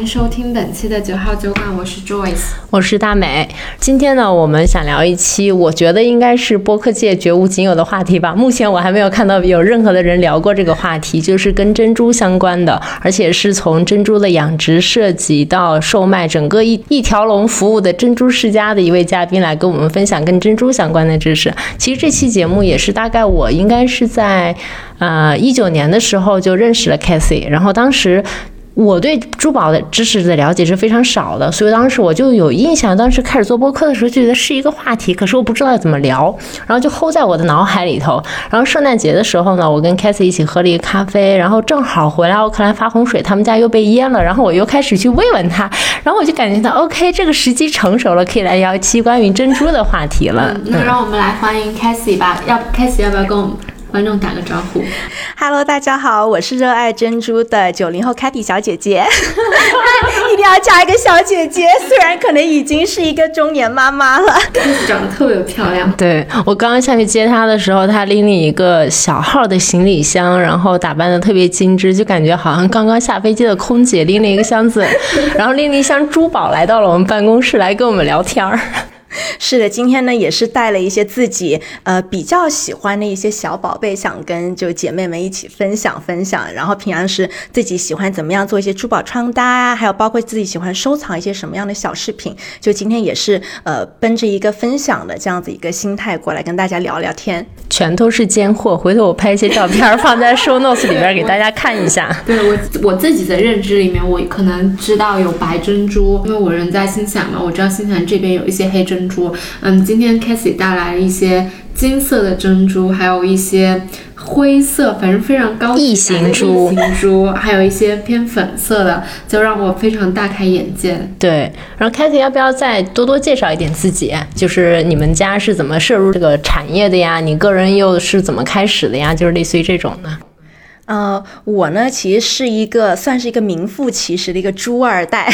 迎收听本期的9号酒馆，我是 Joyce， 我是大美。今天呢，我们想聊一期我觉得应该是播客界绝无仅有的话题吧。目前我还没有看到有任何的人聊过这个话题，就是跟珍珠相关的，而且是从珍珠的养殖、设计到售卖，整个一条龙服务的珍珠世家的一位嘉宾来跟我们分享跟珍珠相关的知识。其实这期节目也是大概我应该是在19年的时候就认识了 Cathy， 然后当时我对珠宝的知识的了解是非常少的，所以当时我就有印象，当时开始做播客的时候就觉得是一个话题，可是我不知道怎么聊，然后就 hold 在我的脑海里头。然后圣诞节的时候呢，我跟 Cathy 一起喝了一个咖啡，然后正好回来奥克兰发洪水，他们家又被淹了，然后我又开始去慰问他，然后我就感觉到 OK， 这个时机成熟了，可以来聊一期关于珍珠的话题了。 那让我们来欢迎 Cathy 吧。Cathy 要不要跟我们观众打个招呼？ Hello， 大家好，我是热爱珍珠的90后 Cathy 小姐姐。一定要加一个小姐姐，虽然可能已经是一个中年妈妈了。 长得特别漂亮。 对，我刚刚下去接她的时候，她拎了一个小号的行李箱，然后打扮的特别精致，就感觉好像刚刚下飞机的空姐拎了一个箱子，然后拎了一箱珠宝来到了我们办公室来跟我们聊天儿。 是的，今天呢也是带了一些自己比较喜欢的一些小宝贝，想跟就姐妹们一起分享。然后平常是自己喜欢怎么样做一些珠宝穿搭啊，还有包括自己喜欢收藏一些什么样的小饰品，就今天也是奔着一个分享的这样子一个心态过来跟大家聊聊天。 全都是尖货，回头我拍一些照片放在 show notes 里边给大家看一下。 对，我自己的认知里面，我可能知道有白珍珠，因为我人在新西兰嘛，我知道新西兰这边有一些黑珍珠。今天 Cathy 带来了一些金色的珍珠，还有一些灰色，反正非常高级的异形珠，还有一些偏粉色的，就让我非常大开眼界。 对，然后 Cathy 要不要再多多介绍一点自己？就是你们家是怎么涉入这个产业的呀？你个人又是怎么开始的呀？就是类似于这种的。 我呢其实是算是一个名副其实的一个珠二代。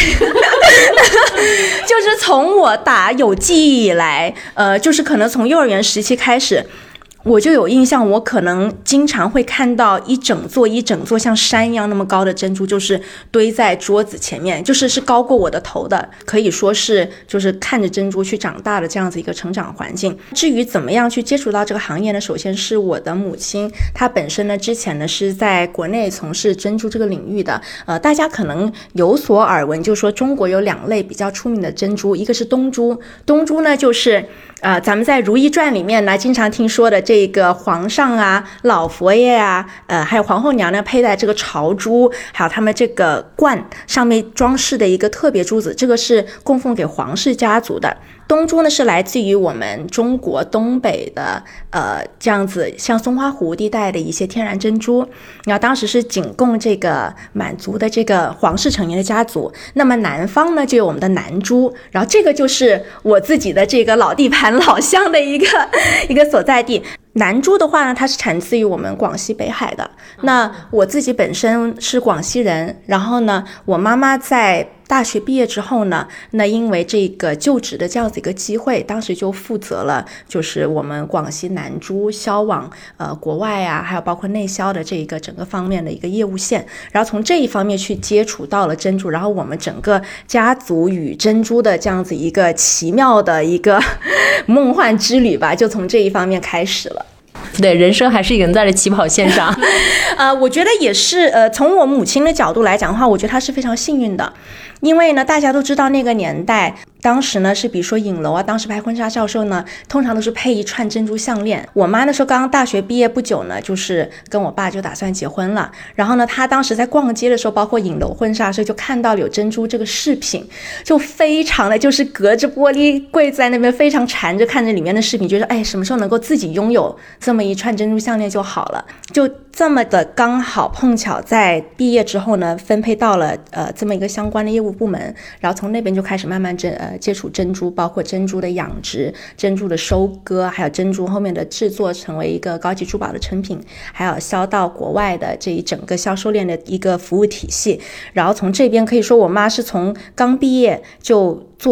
就是从我打有记忆以来，就是可能从幼儿园时期开始，我就有印象，我可能经常会看到一整座像山一样那么高的珍珠，就是堆在桌子前面，就是高过我的头的，可以说是就是看着珍珠去长大的这样子一个成长环境。至于怎么样去接触到这个行业呢？首先是我的母亲，她本身呢之前呢是在国内从事珍珠这个领域的。大家可能有所耳闻，就是说中国有2类比较出名的珍珠，一个是东珠，东珠呢就是咱们在《如懿传》里面呢经常听说的这个皇上啊、老佛爷啊，还有皇后娘娘佩戴这个朝珠，还有他们这个冠上面装饰的一个特别珠子，这个是供奉给皇室家族的。东珠呢是来自于我们中国东北的这样子像松花湖地带的一些天然珍珠，然后当时是仅供这个满族的这个皇室成员的家族。那么南方呢就有我们的南珠，然后这个就是我自己的这个老地盘老乡的一个所在地。南珠的话呢，它是产自于我们广西北海的。那我自己本身是广西人，然后呢，我妈妈在大学毕业之后呢，那因为这个就职的这样子一个机会，当时就负责了就是我们广西南珠销往国外啊，还有包括内销的这一个整个方面的一个业务线，然后从这一方面去接触到了珍珠，然后我们整个家族与珍珠的这样子一个奇妙的一个梦幻之旅吧，就从这一方面开始了。 对，人生还是赢在了起跑线上。 我觉得也是，从我母亲的角度来讲的话，我觉得她是非常幸运的，因为呢，大家都知道那个年代，当时呢是比如说影楼啊，当时拍婚纱照的时候呢，通常都是配一串珍珠项链。我妈那时候刚刚大学毕业不久呢，就是跟我爸就打算结婚了，然后呢，她当时在逛街的时候，包括影楼婚纱的时候，就看到有珍珠这个饰品，就非常的就是隔着玻璃柜在那边非常馋着看着里面的饰品，觉得哎，什么时候能够自己拥有这么一串珍珠项链就好了。就这么的刚好碰巧在毕业之后呢，分配到了这么一个相关的业务部门，然后从那边就开始慢慢接触珍珠，包括珍珠的养殖、珍珠的收割，还有珍珠后面的制作成为一个高级珠宝的成品，还有销到国外的这一整个销售链的一个服务体系。然后从这边可以说我妈是从刚毕业就做了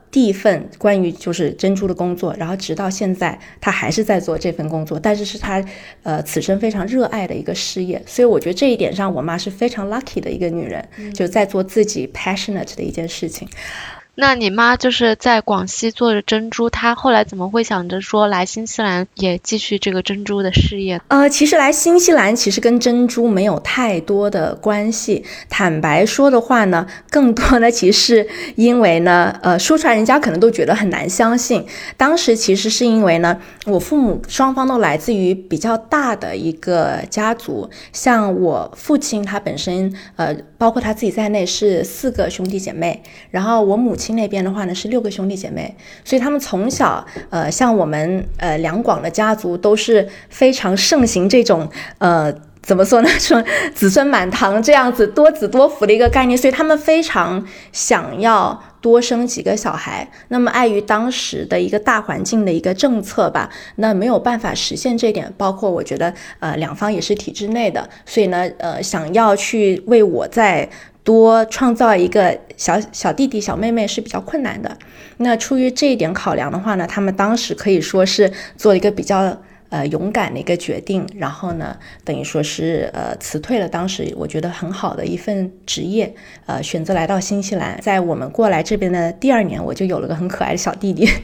第一份关于就是珍珠的工作，然后直到现在他还是在做这份工作，但是是他此生非常热爱的一个事业。所以我觉得这一点上我妈是非常 lucky 的一个女人，就在做自己 passionate 的一件事情。 那你妈就是在广西做着珍珠，她后来怎么会想着说来新西兰也继续这个珍珠的事业？ 其实来新西兰其实跟珍珠没有太多的关系。坦白说的话呢，更多的其实是因为呢，说出来人家可能都觉得很难相信。当时其实是因为呢，我父母双方都来自于比较大的一个家族，像我父亲他本身包括他自己在内是4个兄弟姐妹，然后我母亲那边的话呢是6个兄弟姐妹，所以他们从小像我们两广的家族都是非常盛行这种怎么说呢，说子孙满堂这样子多子多福的一个概念，所以他们非常想要多生几个小孩。那么碍于当时的一个大环境的一个政策吧，那没有办法实现这一点，包括我觉得两方也是体制内的，所以呢想要去为我再多创造一个小弟弟小妹妹是比较困难的。那出于这一点考量的话呢，他们当时可以说是做了一个比较勇敢的一个决定，然后呢等于说是辞退了当时我觉得很好的一份职业，选择来到新西兰。在我们过来这边的第2年，我就有了个很可爱的小弟弟。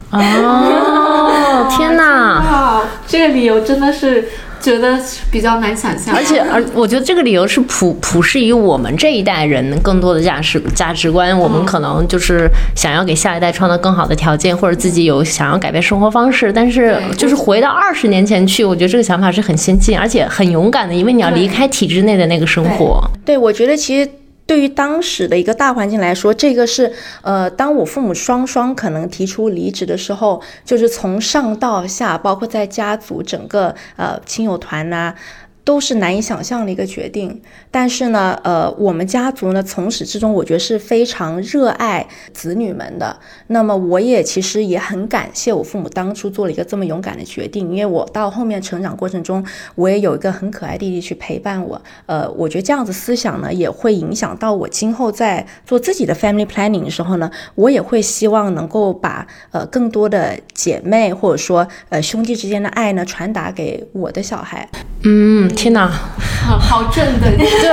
哦，天哪！ 这个理由真的是觉得比较难想象， 而我觉得这个理由是普适于我们这一代人更多的价值观。我们可能就是想要给下一代创造更好的条件，或者自己有想要改变生活方式，但是就是回到20年前去，我觉得这个想法是很先进而且很勇敢的，因为你要离开体制内的那个生活。 对，我觉得其实对于当时的一个大环境来说，这个是当我父母双可能提出离职的时候，就是从上到下，包括在家族整个亲友团啊，都是难以想象的一个决定。但是呢我们家族呢从始至终我觉得是非常热爱子女们的。那么我也其实也很感谢我父母当初做了一个这么勇敢的决定，因为我到后面成长过程中，我也有一个很可爱弟弟去陪伴我。我觉得这样子思想呢也会影响到我今后在做自己的 family planning 的时候呢，我也会希望能够把更多的姐妹或者说兄弟之间的爱呢传达给我的小孩。 天哪， 好正的。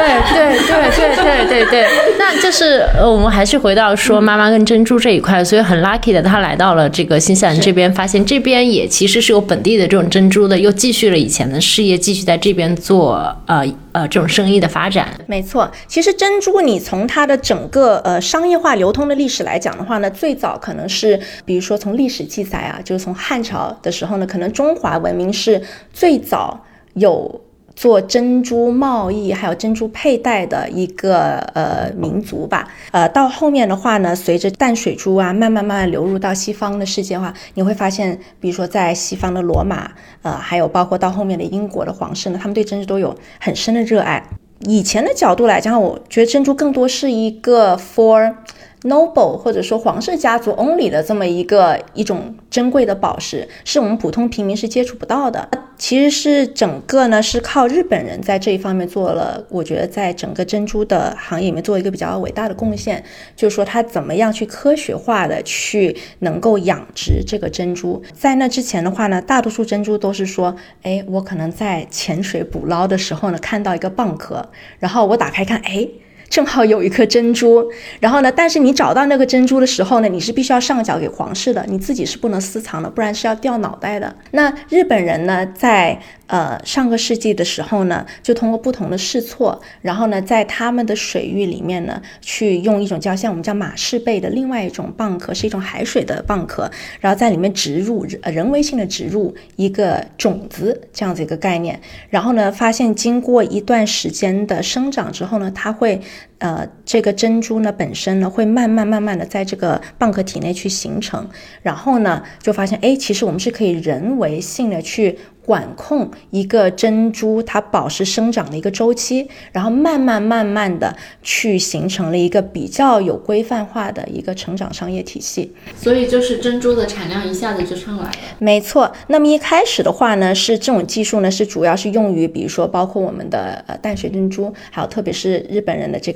对，那就是我们还是回到说妈妈跟珍珠这一块，所以很 lucky 的她来到了这个新西兰这边，发现这边也其实是有本地的这种珍珠的，又继续了以前的事业，继续在这边做这种生意的发展。 没错，其实珍珠你从它的整个商业化流通的历史来讲的话呢，最早可能是比如说从历史记载啊，就是从汉朝的时候呢，可能中华文明是最早有做珍珠贸易还有珍珠佩戴的一个民族吧。到后面的话呢，随着淡水珠啊慢慢流入到西方的世界的话，你会发现比如说在西方的罗马还有包括到后面的英国的皇室呢，他们对珍珠都有很深的热爱。以前的角度来讲，我觉得珍珠更多是一个 for noble 或者说皇室家族 only 的这么一种珍贵的宝石，是我们普通平民是接触不到的。其实是整个呢是靠日本人在这一方面做了，我觉得在整个珍珠的行业里面做一个比较伟大的贡献，就是说他怎么样去科学化的去能够养殖这个珍珠。在那之前的话呢，大多数珍珠都是说我可能在潜水捕捞的时候呢看到一个蚌壳，然后我打开看正好有一颗珍珠，然后呢，但是你找到那个珍珠的时候呢，你是必须要上缴给皇室的，你自己是不能私藏的，不然是要掉脑袋的。那日本人呢，在上个世纪的时候呢，就通过不同的试错，然后呢，在他们的水域里面呢，去用一种像我们叫马氏贝的另外一种蚌壳，是一种海水的蚌壳，然后在里面植入人为性的植入一个种子这样子一个概念，然后呢，发现经过一段时间的生长之后呢，它会这个珍珠呢本身呢会慢慢的在这个蚌壳体内去形成，然后呢就发现其实我们是可以人为性的去管控一个珍珠它宝石生长的一个周期，然后慢慢的去形成了一个比较有规范化的一个成长商业体系。 所以就是珍珠的产量一下子就上来了。 没错，那么一开始的话呢，是这种技术呢是主要是用于比如说包括我们的淡水珍珠，还有特别是日本人的这个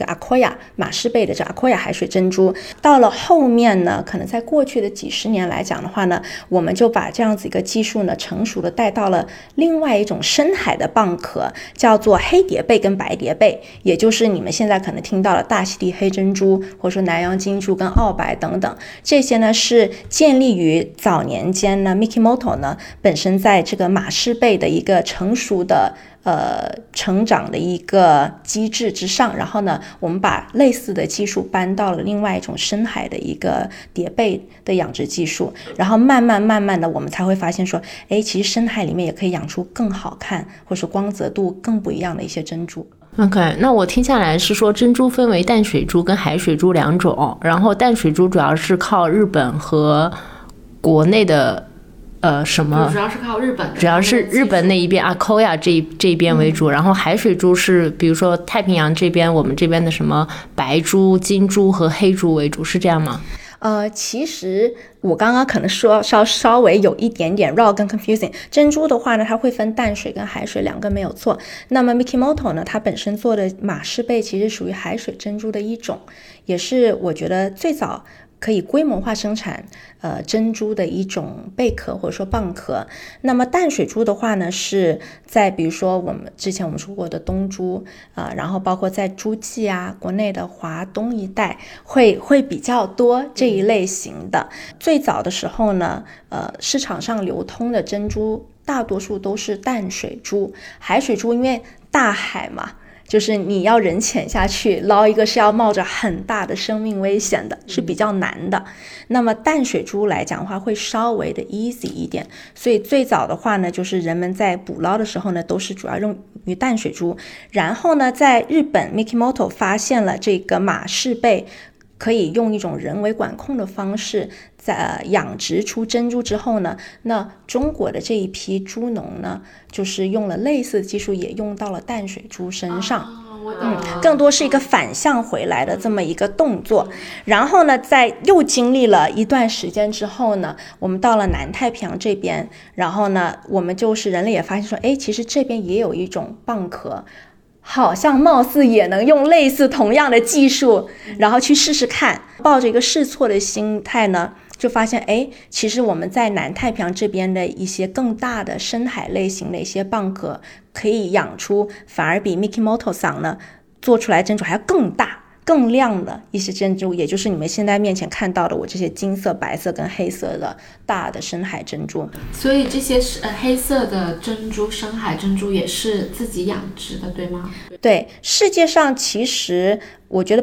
Akoya 马氏贝的这 Akoya 海水珍珠。到了后面呢，可能在过去的几十年来讲的话呢，我们就把这样子一个技术呢成熟的带到了另外一种深海的蚌壳，叫做黑蝶贝跟白蝶贝，也就是你们现在可能听到的大溪地黑珍珠，或者说南洋金珠跟澳白等等。这些呢是建立于早年间呢 Mikimoto 呢本身在这个马氏贝的一个成熟的成长的一个机制之上，然后呢我们把类似的技术搬到了另外一种深海的一个蝶贝的养殖技术，然后慢慢的我们才会发现说，其实深海里面也可以养出更好看或者说光泽度更不一样的一些珍珠。 OK， 那我听下来是说珍珠分为淡水珠跟海水珠两种，然后淡水珠主要是靠日本和国内的什么？ 主要是靠日本的， 主要是日本那一边Akoya 这一边为主，然后海水珠是比如说太平洋这边我们这边的什么白珠、金珠和黑珠为主，是这样吗？ 其实我刚刚可能说稍微有一点点绕跟 confusing。珍珠的话呢，它会分淡水跟海水两个没有错。那么 Mikimoto 呢，它本身做的马氏贝其实属于海水珍珠的一种，也是我觉得最早可以规模化生产珍珠的一种贝壳或者说蚌壳。那么淡水珠的话呢，是在比如说之前我们说过的东珠然后包括在诸暨啊国内的华东一带会比较多这一类型的。最早的时候呢市场上流通的珍珠大多数都是淡水珠，海水珠因为大海嘛，就是你要人潜下去捞一个是要冒着很大的生命危险的，是比较难的。那么淡水珠来讲的话会稍微的 easy 一点，所以最早的话呢，就是人们在捕捞的时候呢都是主要用于淡水珠。然后呢在日本 Mikimoto 发现了这个马氏贝可以用一种人为管控的方式在养殖出珍珠之后呢，那中国的这一批猪农呢就是用了类似的技术，也用到了淡水珠身上。更多是一个反向回来的这么一个动作。然后呢在又经历了一段时间之后呢，我们到了南太平洋这边，然后呢我们就是人类也发现说，其实这边也有一种蚌壳，好像貌似也能用类似同样的技术然后去试试看，抱着一个试错的心态呢，就发现其实我们在南太平洋这边的一些更大的深海类型的一些蚌壳可以养出反而比 Mikimoto 桑呢做出来珍珠还要更大更亮的一些珍珠，也就是你们现在面前看到的我这些金色、白色跟黑色的大的深海珍珠。 所以这些黑色的珍珠、深海珍珠也是自己养殖的，对吗？ 对，世界上其实我觉得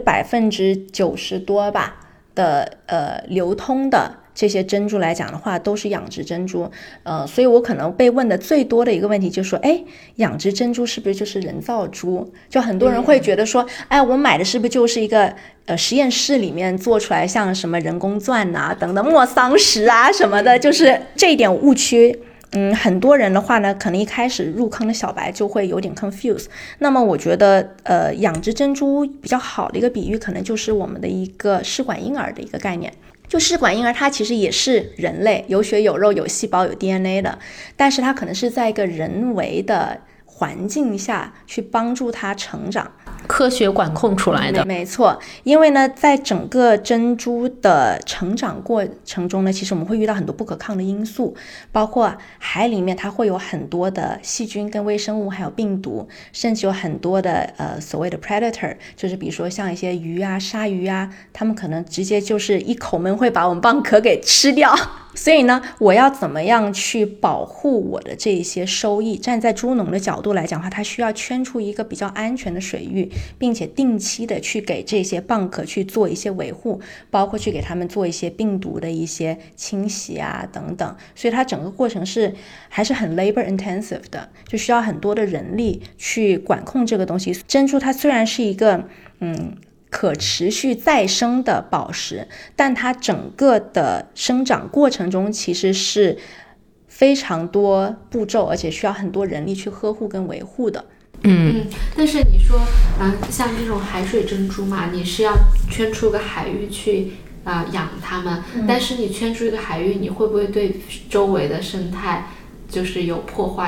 90%多吧的流通的这些珍珠来讲的话都是养殖珍珠。所以我可能被问的最多的一个问题就是说，养殖珍珠是不是就是人造珠？就很多人会觉得说，我买的是不是就是一个实验室里面做出来像什么人工钻啊等等莫桑石啊什么的，就是这一点误区。很多人的话呢，可能一开始入坑的小白就会有点 confuse。那么我觉得养殖珍珠比较好的一个比喻可能就是我们的一个试管婴儿的一个概念。就试管婴儿它其实也是人类，有血有肉有细胞有 DNA 的，但是它可能是在一个人为的环境下去帮助它成长， 科学管控出来的。 没错，因为呢在整个珍珠的成长过程中呢，其实我们会遇到很多不可抗的因素，包括海里面它会有很多的细菌跟微生物还有病毒，甚至有很多的所谓的 predator， 就是比如说像一些鱼啊鲨鱼啊，它们可能直接就是一口闷会把我们蚌壳给吃掉。所以呢我要怎么样去保护我的这一些收益，站在猪农的角度来讲的话，它需要圈出一个比较安全的水域，并且定期的去给这些蚌壳去做一些维护，包括去给他们做一些病毒的一些清洗啊等等。所以它整个过程还是很 labor intensive 的，就需要很多的人力去管控这个东西。珍珠它虽然是一个可持续再生的宝石，但它整个的生长过程中其实是非常多步骤，而且需要很多人力去呵护跟维护的。 但是你说像这种海水珍珠嘛，你是要圈出个海域去养它们，但是你圈出一个海域，你会不会对周围的生态就是有破坏呢？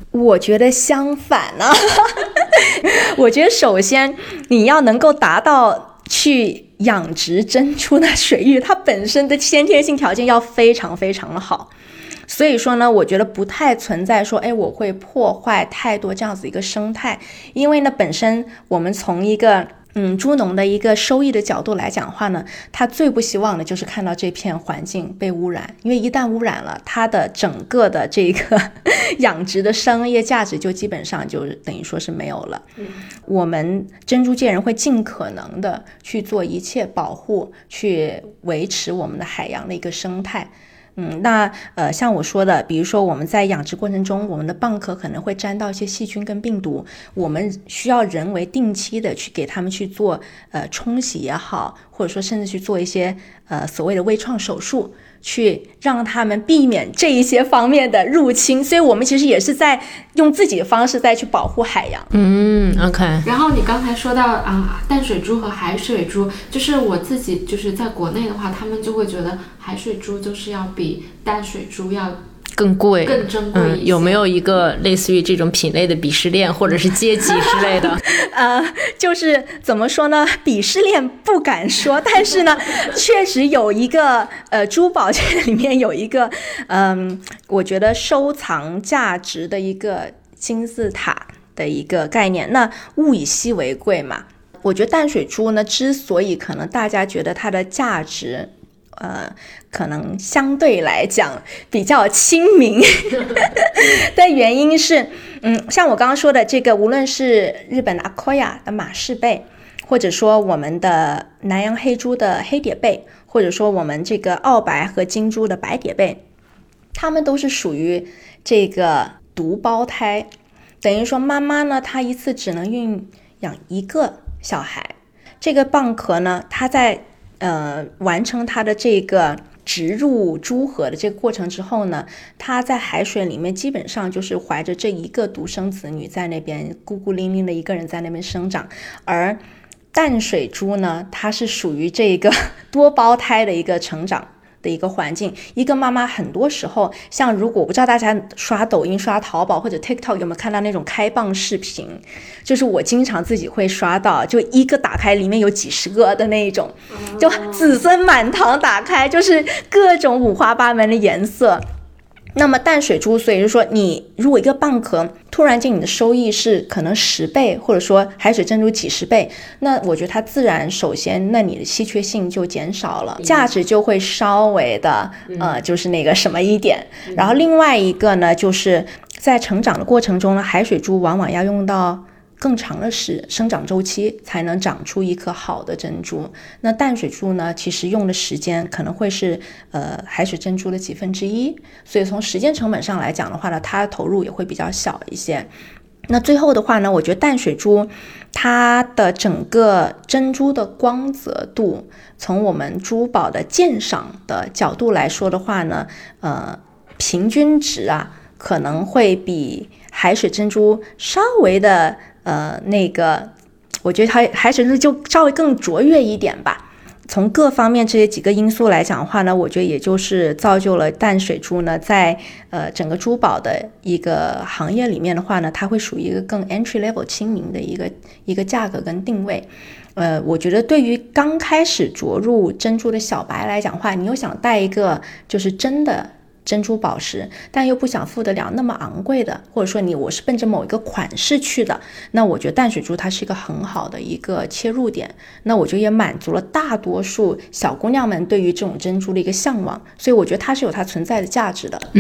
我觉得相反呢。我觉得首先你要能够达到去养殖珍珠的水域，它本身的先天性条件要非常非常的好。所以说呢，我觉得不太存在说，我会破坏太多这样子一个生态，因为呢，本身我们从一个猪农的一个收益的角度来讲的话呢，他最不希望的就是看到这片环境被污染，因为一旦污染了，它的整个的这个养殖的商业价值就基本上就等于说是没有了。我们珍珠界人会尽可能的去做一切保护，去维持我们的海洋的一个生态。像我说的，比如说我们在养殖过程中，我们的蚌壳可能会沾到一些细菌跟病毒，我们需要人为定期的去给他们去做冲洗也好，或者说甚至去做一些所谓的微创手术，去让他们避免这一些方面的入侵。所以我们其实也是在用自己的方式再去保护海洋。 OK。 然后你刚才说到淡水猪和海水猪，就是我自己就是在国内的话，他们就会觉得海水猪就是要比淡水猪要更贵更珍贵一些。 有没有一个类似于这种品类的鄙视链或者是阶级之类的？ 就是怎么说呢，鄙视链不敢说，但是呢确实有一个珠宝界里面有一个我觉得收藏价值的一个金字塔的一个概念。那物以稀为贵嘛，我觉得淡水珠呢之所以可能大家觉得它的价值可能相对来讲比较亲民的原因是像我刚刚说的这个，无论是日本的阿科亚的马氏贝，或者说我们的南洋黑珠的黑蝶贝，或者说我们这个澳白和金珠的白蝶贝，它们都是属于这个独胞胎，等于说妈妈呢她一次只能孕养一个小孩。这个蚌壳呢，它在完成它的这个植入珠核的这个过程之后呢，它在海水里面基本上就是怀着这一个独生子女在那边孤孤零零的一个人在那边生长。而淡水珠呢，它是属于这个多胞胎的一个成长的一个环境。一个妈妈很多时候，像如果我不知道大家刷抖音刷淘宝或者 TikTok 有没有看到那种开蚌视频，就是我经常自己会刷到，就一个打开里面有几十个的那一种，就子孙满堂打开，就是各种五花八门的颜色。那么淡水珠，所以就说你如果一个蚌壳突然间你的收益是可能10倍，或者说海水珍珠几十倍，那我觉得它自然首先那你的稀缺性就减少了，价值就会稍微的就是那个什么一点。然后另外一个呢，就是在成长的过程中呢，海水珠往往要用到更长的生长周期才能长出一颗好的珍珠。那淡水珠呢，其实用的时间可能会是海水珍珠的1/10，所以从时间成本上来讲的话呢，它的投入也会比较小一些。那最后的话呢，我觉得淡水珠它的整个珍珠的光泽度，从我们珠宝的鉴赏的角度来说的话呢，平均值可能会比海水珍珠稍微的我觉得海水珍珠就稍微更卓越一点吧。从各方面这些几个因素来讲的话呢，我觉得也就是造就了淡水珠呢，在整个珠宝的一个行业里面的话呢，它会属于一个更 entry level 亲民的一个价格跟定位。我觉得对于刚开始着入珍珠的小白来讲的话，你又想戴一个就是真的珍珠宝石，但又不想付得了那么昂贵的，或者说我是奔着某一个款式去的，那我觉得淡水珠它是一个很好的一个切入点。那我觉得也满足了大多数小姑娘们对于这种珍珠的一个向往，所以我觉得它是有它存在的价值的。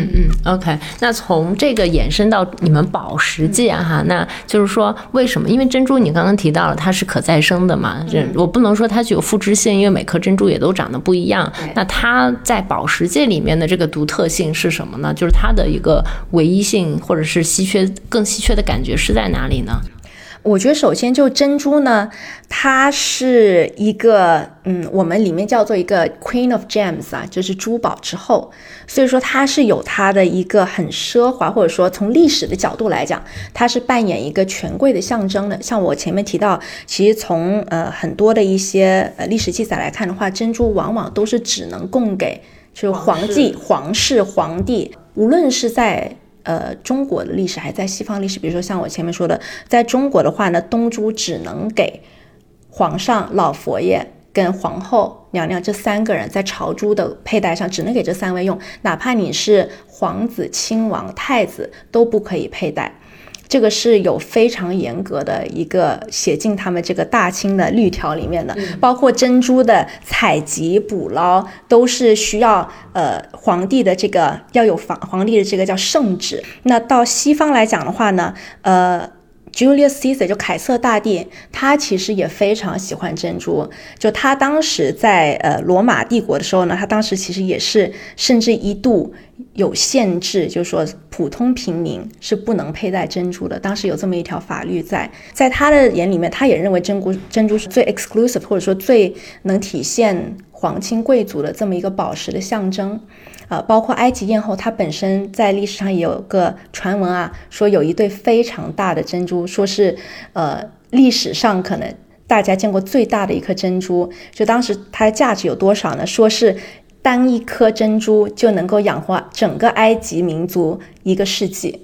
OK， 那从这个延伸到你们宝石界那就是说为什么？因为珍珠你刚刚提到了它是可再生的嘛，我不能说它具有复制性，因为每颗珍珠也都长得不一样。那它在宝石界里面的这个独特性是什么呢？就是它的一个唯一性或者是更稀缺的感觉是在哪里呢？ 我觉得首先就珍珠呢，它是一个我们里面叫做一个 Queen of Gems 就是珠宝之后，所以说它是有它的一个很奢华，或者说从历史的角度来讲，它是扮演一个权贵的象征的。像我前面提到，其实从很多的一些历史记载来看的话，珍珠往往都是只能供给就是皇室、皇帝，无论是在中国的历史，还在西方历史，比如说像我前面说的，在中国的话呢，东珠只能给皇上、老佛爷跟皇后娘娘这3个人在朝珠的佩戴上只能给这3位用，哪怕你是皇子、亲王、太子都不可以佩戴。这个是有非常严格的一个写进他们这个大清的律条里面的，包括珍珠的采集捕捞都是需要皇帝的这个要有皇帝的这个叫圣旨。那到西方来讲的话呢Julius Caesar 就凯撒大帝，他其实也非常喜欢珍珠。就他当时在罗马帝国的时候呢，他当时其实也是甚至一度有限制，就是说普通平民是不能佩戴珍珠的。当时有这么一条法律在他的眼里面，他也认为珍珠是最 exclusive 或者说最能体现皇亲贵族的这么一个宝石的象征。包括埃及艳后，它本身在历史上也有个传闻啊，说有一对非常大的珍珠，说是历史上可能大家见过最大的一颗珍珠。就当时它的价值有多少呢？说是单一颗珍珠就能够养活整个埃及民族1个世纪。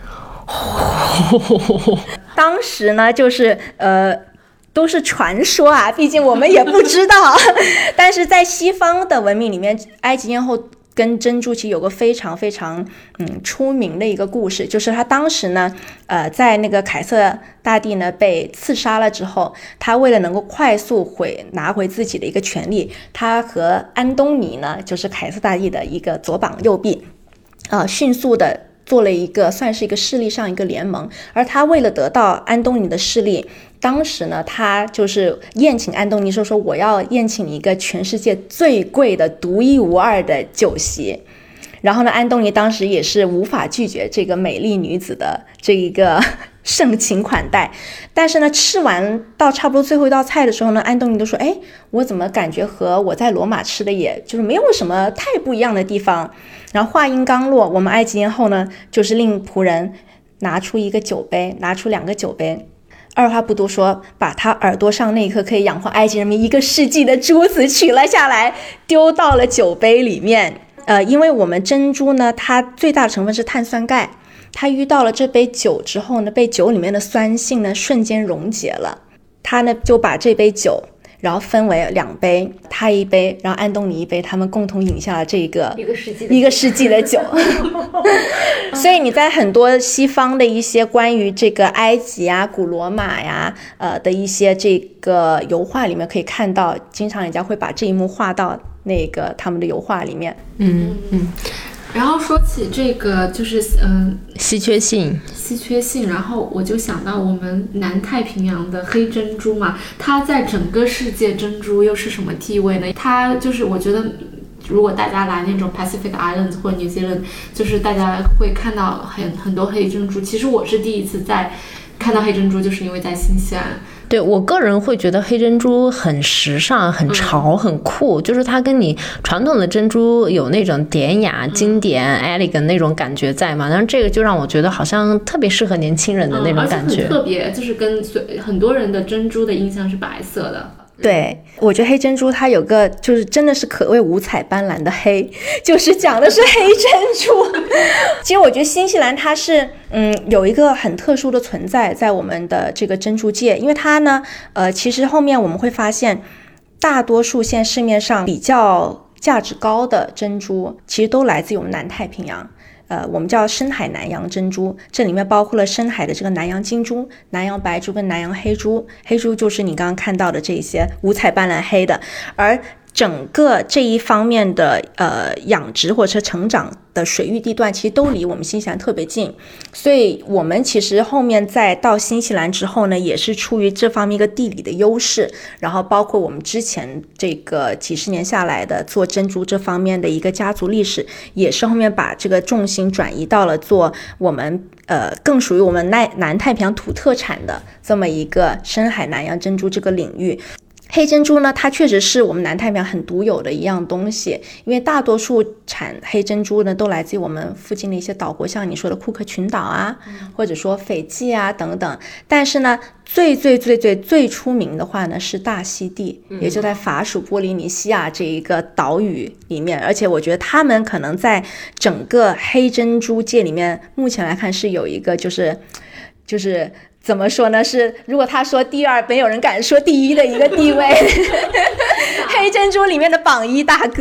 当时呢，就是都是传说啊，毕竟我们也不知道。但是在西方的文明里面，埃及艳后跟珍珠其实有个非常非常出名的一个故事，就是他当时呢在那个凯撒大帝呢被刺杀了之后，他为了能够快速拿回自己的一个权利，他和安东尼呢就是凯撒大帝的一个左膀右臂迅速的做了一个算是一个势力上一个联盟。而他为了得到安东尼的势力，当时呢他就是宴请安东尼，说我要宴请你一个全世界最贵的独一无二的酒席。然后呢安东尼当时也是无法拒绝这个美丽女子的这一个盛情款待。但是呢吃完到差不多最后一道菜的时候呢，安东尼都说我怎么感觉和我在罗马吃的也就是没有什么太不一样的地方。然后话音刚落，我们埃及艳后呢就是令仆人拿出一个酒杯，拿出2个酒杯，二话不多说，把他耳朵上那颗可以养活埃及人民1个世纪的珠子取了下来，丢到了酒杯里面。因为我们珍珠呢，它最大的成分是碳酸钙，它遇到了这杯酒之后呢，被酒里面的酸性呢瞬间溶解了。他呢就把这杯酒然后分为2杯，他1杯，然后安东尼1杯，他们共同饮下了这个一个世纪的酒。所以你在很多西方的一些关于这个埃及啊、古罗马呀的一些这个油画里面可以看到，经常人家会把这一幕画到那个他们的油画里面。 然后说起这个就是稀缺性， 然后我就想到我们南太平洋的黑珍珠嘛，它在整个世界珍珠又是什么地位呢？它就是我觉得如果大家来那种 Pacific Islands 或者 New Zealand， 就是大家会看到很多黑珍珠。其实我是第一次在看到黑珍珠，就是因为在新西兰。 对，我个人会觉得黑珍珠很时尚、很潮、很酷，就是它跟你传统的珍珠有那种典雅、经典、elegant 那种感觉在嘛。但是这个就让我觉得好像特别适合年轻人的那种感觉， 而且很特别，就是跟很多人的珍珠的印象是白色的。 对，我觉得黑珍珠它有个就是真的是可谓五彩斑斓的黑，就是讲的是黑珍珠。其实我觉得新西兰它是有一个很特殊的存在在我们的这个珍珠界，因为它呢其实后面我们会发现大多数现在市面上比较价值高的珍珠其实都来自于我们南太平洋。我们叫深海南洋珍珠，这里面包括了深海的这个南洋金珠、南洋白珠跟南洋黑珠。黑珠就是你刚刚看到的这些五彩斑斓黑的，而整个这一方面的养殖或者成长的水域地段其实都离我们新西兰特别近，所以我们其实后面在到新西兰之后呢，也是出于这方面一个地理的优势，然后包括我们之前这个几十年下来的做珍珠这方面的一个家族历史，也是后面把这个重心转移到了做我们更属于我们南太平洋土特产的这么一个深海南洋珍珠这个领域。 黑珍珠呢，它确实是我们南太平洋很独有的一样东西，因为大多数产黑珍珠呢都来自于我们附近的一些岛国，像你说的库克群岛啊，或者说斐济啊等等。但是呢，最出名的话呢是大溪地，也就在法属波利尼西亚这一个岛屿里面，而且我觉得他们可能在整个黑珍珠界里面，目前来看是有一个就是怎么说呢？是如果他说第二，没有人敢说第一的一个地位。黑珍珠里面的榜一大哥。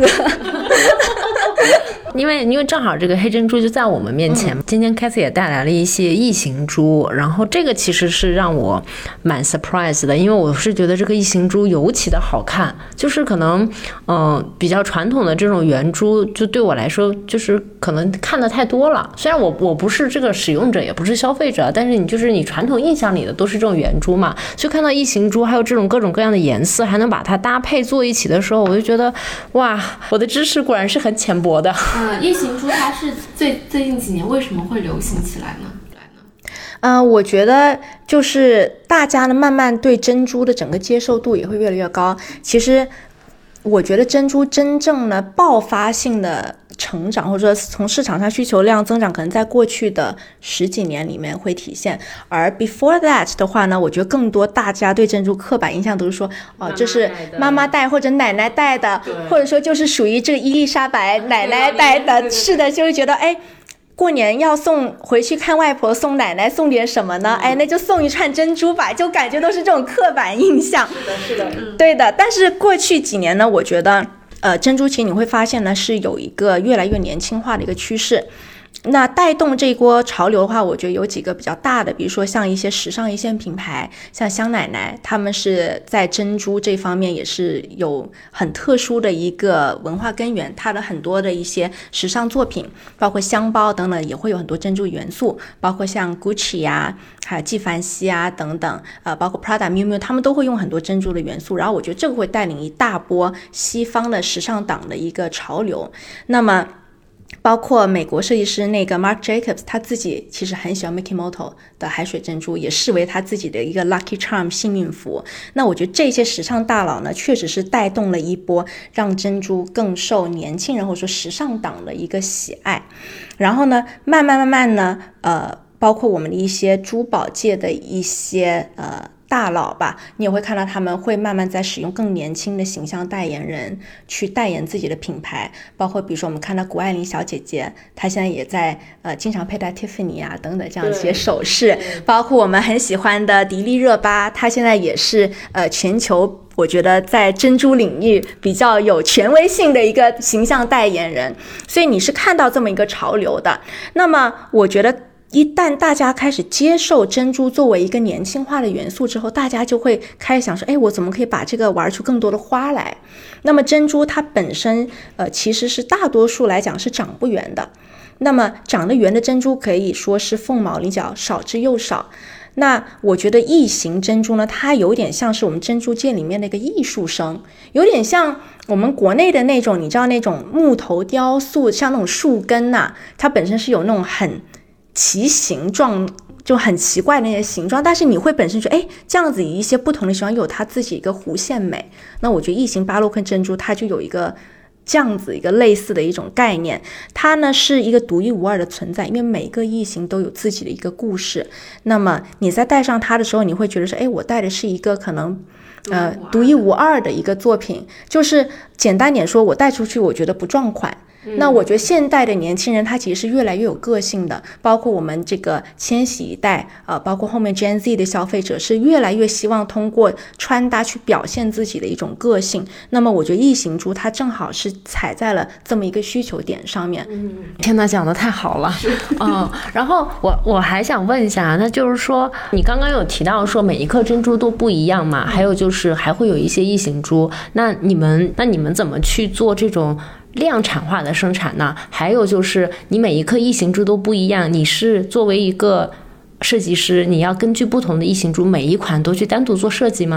因为正好这个黑珍珠就在我们面前，今天 Cathy 也带来了一些异形珠，然后这个其实是让我蛮 surprise 的，因为我是觉得这个异形珠尤其的好看，就是可能比较传统的这种圆珠，就对我来说就是可能看的太多了。虽然我不是这个使用者，也不是消费者，但是你传统印象里的都是这种圆珠嘛，就看到异形珠还有这种各种各样的颜色，还能把它搭配做一起的时候，我就觉得哇，我的知识果然是很浅薄的。 异形珠它是最近几年为什么会流行起来呢？我觉得就是大家呢慢慢对珍珠的整个接受度也会越来越高。其实我觉得珍珠真正的爆发性的成长，或者说从市场上需求量增长，可能在过去的10几年里面会体现。而 before that 的话呢，我觉得更多大家对珍珠刻板印象都是说，这是妈妈带或者奶奶带的，或者说就是属于这个伊丽莎白奶奶带的。是的，就会觉得过年要送回去看外婆，送奶奶送点什么呢？那就送一串珍珠吧，就感觉都是这种刻板印象。是的，对的。但是过去几年呢，我觉得珍珠其实你会发现呢是有一个越来越年轻化的一个趋势。那带动这一波潮流的话，我觉得有几个比较大的，比如说像一些时尚一线品牌，像香奶奶，他们是在珍珠这方面也是有很特殊的一个文化根源，它的很多的一些时尚作品，包括香包等等，也会有很多珍珠元素，包括像 Gucci 啊，还有纪梵希啊等等，包括 Prada、Miu Miu， 他们都会用很多珍珠的元素。然后我觉得这个会带领一大波西方的时尚党的一个潮流。那么包括美国设计师那个 Marc Jacobs， 他自己其实很喜欢 Mikimoto 的海水珍珠，也视为他自己的一个 lucky charm 幸运符。那我觉得这些时尚大佬呢，确实是带动了一波让珍珠更受年轻人或者说时尚党的一个喜爱。然后呢，慢慢呢，包括我们的一些珠宝界的一些大佬吧，你也会看到他们会慢慢在使用更年轻的形象代言人去代言自己的品牌，包括比如说我们看到谷爱凌小姐姐，她现在也在经常佩戴 Tiffany 啊等等这样一些首饰，包括我们很喜欢的迪丽热巴，她现在也是全球我觉得在珍珠领域比较有权威性的一个形象代言人。所以你是看到这么一个潮流的。那么我觉得一旦大家开始接受珍珠作为一个年轻化的元素之后，大家就会开始想说，我怎么可以把这个玩出更多的花来。那么珍珠它本身其实是大多数来讲是长不圆的，那么长得圆的珍珠可以说是凤毛麟角，少之又少。那我觉得异形珍珠呢，它有点像是我们珍珠界里面的一个艺术生，有点像我们国内的那种，你知道那种木头雕塑，像那种树根啊，它本身是有那种很其形状，就很奇怪的那些形状，但是你会本身觉得这样子一些不同的形状有它自己一个弧线美。那我觉得异形巴洛克珍珠它就有一个这样子一个类似的一种概念，它呢是一个独一无二的存在，因为每个异形都有自己的一个故事。那么你在戴上它的时候，你会觉得说我戴的是一个可能独一无二的一个作品，就是简单点说，我戴出去我觉得不撞款。那我觉得现代的年轻人他其实是越来越有个性的，包括我们这个千禧一代包括后面 Gen Z 的消费者是越来越希望通过穿搭去表现自己的一种个性。那么我觉得异形珠它正好是踩在了这么一个需求点上面。 天哪，讲得太好了。然后我还想问一下，那就是说你刚刚有提到说每一颗珍珠都不一样嘛，还有就是还会有一些异形珠，那你们怎么去做这种量产化的生产呢？还有就是你每一颗异形珠都不一样，你是作为一个设计师，你要根据不同的异形珠每一款都去单独做设计吗？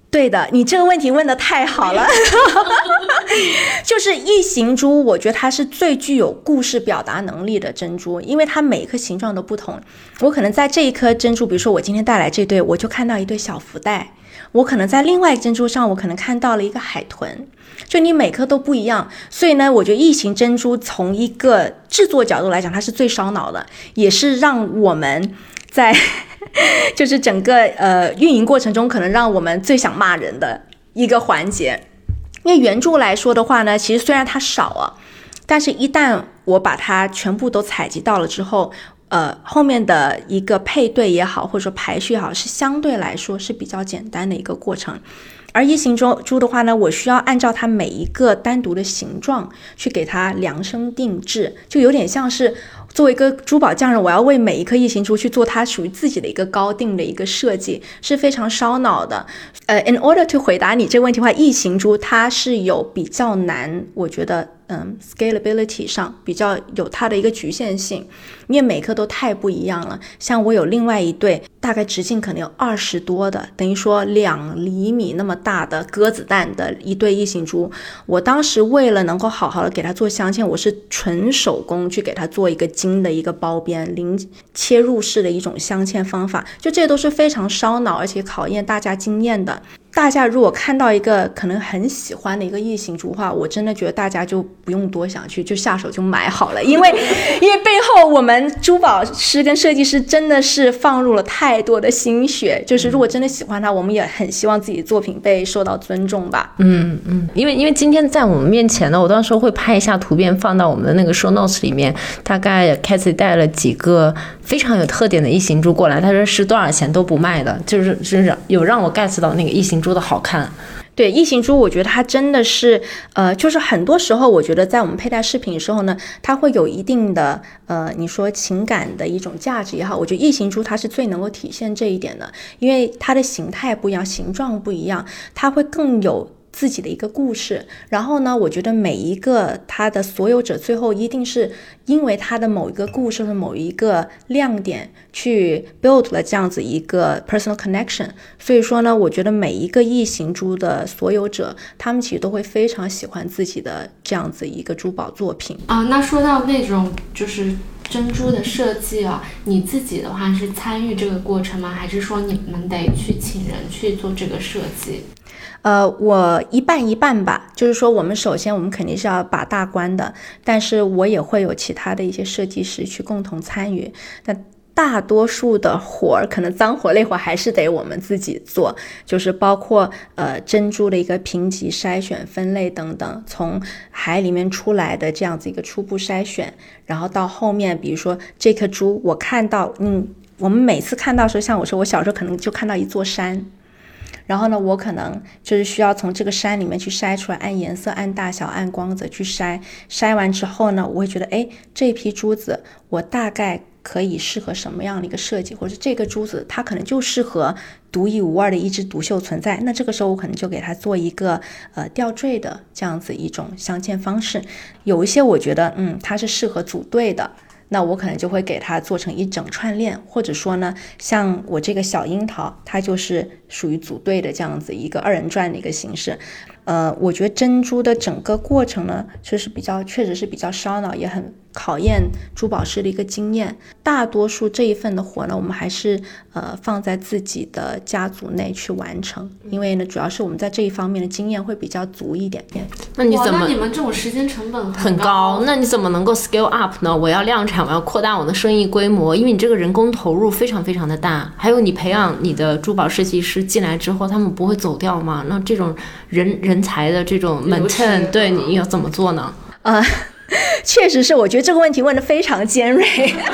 对的，你这个问题问得太好了。就是异形珠，我觉得它是最具有故事表达能力的珍珠，因为它每一颗形状都不同。我可能在这一颗珍珠，比如说我今天带来这对，我就看到一对小福袋，我可能在另外一个珍珠上，我可能看到了一个海豚，就你每颗都不一样。所以呢，我觉得异形珍珠从一个制作角度来讲，它是最烧脑的，也是让我们在就是整个运营过程中可能让我们最想骂人的一个环节。因为圆珠来说的话呢，其实虽然它少啊，但是一旦我把它全部都采集到了之后，后面的一个配对也好，或者说排序也好，是相对来说是比较简单的一个过程。而异形珠的话呢，我需要按照它每一个单独的形状去给它量身定制，就有点像是作为一个珠宝匠人，我要为每一颗异形珠去做它属于自己的一个高定的一个设计，是非常烧脑的。In order to 回答你这个问题的话，异形珠它是有比较难，我觉得scalability 上比较有它的一个局限性，因为每颗都太不一样了。像我有另外一对大概直径可能有20多的，等于说2厘米那么大的鸽子蛋的一对异形珠，我当时为了能够好好的给它做镶嵌，我是纯手工去给它做一个金的一个包边，零切入式的一种镶嵌方法，就这些都是非常烧脑而且考验大家经验的。大家如果看到一个可能很喜欢的一个异形珠的话，我真的觉得大家就不用多想去，就下手就买好了，因为背后我们珠宝师跟设计师真的是放入了太多的心血，就是如果真的喜欢它，我们也很希望自己的作品被受到尊重吧。 因为今天在我们面前呢，我到时候会拍一下图片放到我们的那个 show notes 里面，大概 Cathy 带了几个非常有特点的异形珠过来，他说是多少钱都不卖的，就是有让我 get 到那个异形珠的好看。 对，异形珠我觉得它真的是就是很多时候我觉得在我们佩戴饰品的时候呢，它会有一定的你说情感的一种价值也好，我觉得异形珠它是最能够体现这一点的，因为它的形态不一样，形状不一样，它会更有自己的一个故事。然后呢，我觉得每一个它的所有者最后一定是因为它的某一个故事或某一个亮点去 build 了这样子一个 personal connection。 所以说呢，我觉得每一个异形珠的所有者，他们其实都会非常喜欢自己的这样子一个珠宝作品啊。那说到那种就是珍珠的设计啊，你自己的话是参与这个过程吗？还是说你们得去请人去做这个设计？ 我一半一半吧，就是说我们首先我们肯定是要把大关的，但是我也会有其他的一些设计师去共同参与。但大多数的活儿，可能脏活累活还是得我们自己做，就是包括珍珠的一个评级、筛选、分类等等，从海里面出来的这样子一个初步筛选，然后到后面，比如说这颗珠，我看到，我们每次看到的时候，像我说，我小时候可能就看到一座山。然后呢，我可能就是需要从这个山里面去筛出来，按颜色、按大小、按光泽去筛完之后呢，我会觉得，这批珠子我大概可以适合什么样的一个设计，或者这个珠子它可能就适合独一无二的一枝独秀存在。那这个时候我可能就给它做一个吊坠的这样子一种镶嵌方式。有一些我觉得它是适合组对的，那我可能就会给它做成一整串链，或者说呢，像我这个小樱桃，它就是属于组队的这样子一个2人转的一个形式。我觉得珍珠的整个过程呢，确实是比较烧脑，也很考验珠宝师的一个经验。大多数这一份的活呢，我们还是放在自己的家族内去完成，因为呢，主要是我们在这一方面的经验会比较足一点点。 那你们这种时间成本很高，那你怎么能够 scale up 呢？我要量产，我要扩大我的生意规模，因为你这个人工投入非常非常的大，还有你培养你的珠宝设计师进来之后，他们不会走掉吗？那这种人才的这种 maintain， 对，你要怎么做呢？ 确实是，我觉得这个问题问得非常尖锐。